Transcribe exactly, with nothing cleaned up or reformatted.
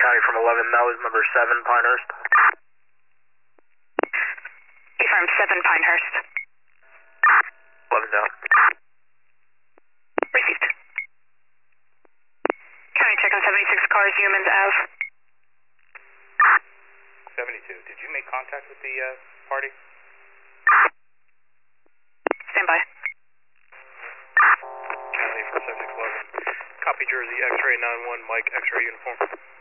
County from eleven, that was number seven, Pinehurst. Affirm seven, Pinehurst. eleven down. Received. County check on seventy-six cars, Humans Ave. seventy-two, did you make contact with the uh, party? Stand by. County from seventy-six eleven. Copy Jersey, X-ray nine one, Mike, X-ray uniform.